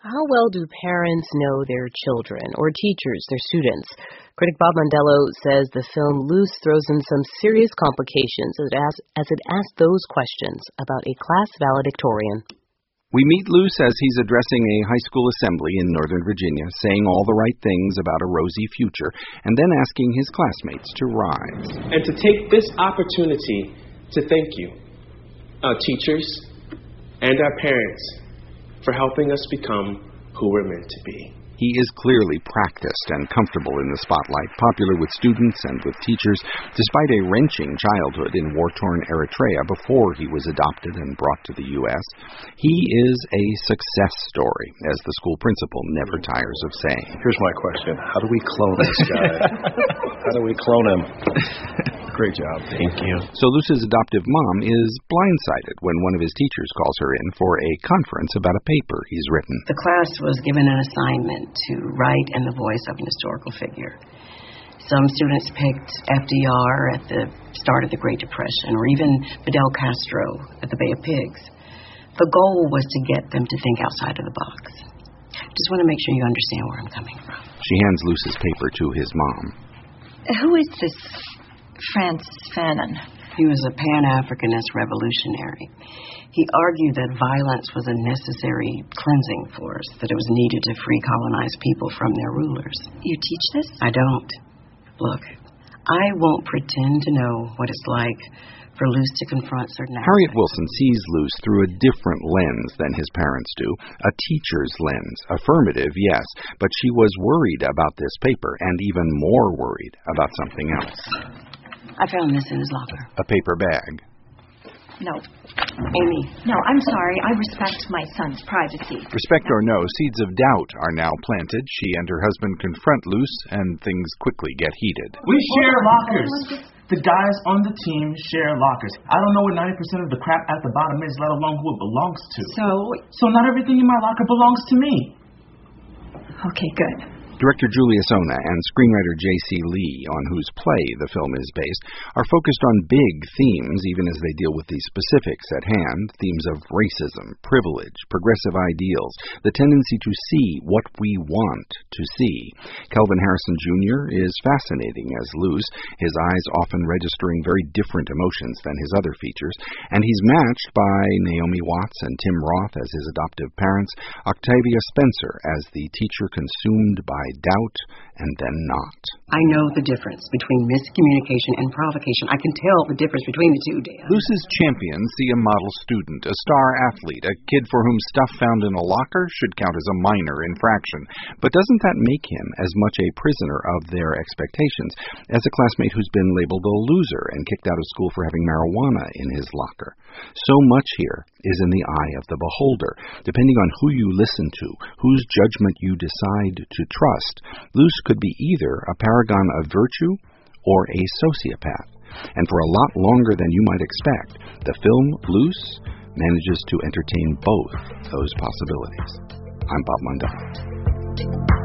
How well do parents know their children, or teachers, their students? Critic Bob Mondello says the film Loose throws in some serious complications as it asks those questions about a class valedictorian. We meet Luce as he's addressing a high school assembly in Northern Virginia, saying all the right things about a rosy future, and then asking his classmates to rise. And to take this opportunity to thank you, our teachers and our parents, for helping us become who we're meant to be. He is clearly practiced and comfortable in the spotlight, popular with students and with teachers, despite a wrenching childhood in war-torn Eritrea before he was adopted and brought to the U.S. He is a success story, as the school principal never tires of saying. Here's my question. How do we clone this guy? How do we clone him? Great job. Thank you. So Luce's adoptive mom is blindsided when one of his teachers calls her in for a conference about a paper he's written. The class was given an assignment to write in the voice of an historical figure. Some students picked FDR at the start of the Great Depression, or even Fidel Castro at the Bay of Pigs. The goal was to get them to think outside of the box. Just want to make sure you understand where I'm coming from. She hands Luce's paper to his mom. Who is this Francis Fanon? He was a Pan-Africanist revolutionary. He argued that violence was a necessary cleansing force, that it was needed to free colonized people from their rulers. You teach this? I don't. Look, I won't pretend to know what it's like for Luce to confront certain aspects. Harriet Wilson sees Luce through a different lens than his parents do, a teacher's lens. Affirmative, yes, but she was worried about this paper, and even more worried about something else. I found this in his locker. A paper bag. No. Amy. No, I'm sorry. I respect my son's privacy. Respect or no, seeds of doubt are now planted. She and her husband confront Luce, and things quickly get heated. We share lockers. The guys on the team share lockers. I don't know what 90% of the crap at the bottom is, let alone who it belongs to. So not everything in my locker belongs to me. Okay, good. Director Julia Sona and screenwriter J.C. Lee, on whose play the film is based, are focused on big themes, even as they deal with the specifics at hand, themes of racism, privilege, progressive ideals, the tendency to see what we want to see. Kelvin Harrison Jr. is fascinating as Luce, his eyes often registering very different emotions than his other features, and he's matched by Naomi Watts and Tim Roth as his adoptive parents, Octavia Spencer as the teacher consumed by doubt and then not. I know the difference between miscommunication and provocation. I can tell the difference between the two, Dan. Luce's champions see a model student, a star athlete, a kid for whom stuff found in a locker should count as a minor infraction. But doesn't that make him as much a prisoner of their expectations as a classmate who's been labeled a loser and kicked out of school for having marijuana in his locker? So much here is in the eye of the beholder. Depending on who you listen to, whose judgment you decide to trust, Luce could be either a paragon of virtue or a sociopath. And for a lot longer than you might expect, the film Luce manages to entertain both those possibilities. I'm Bob Mondello.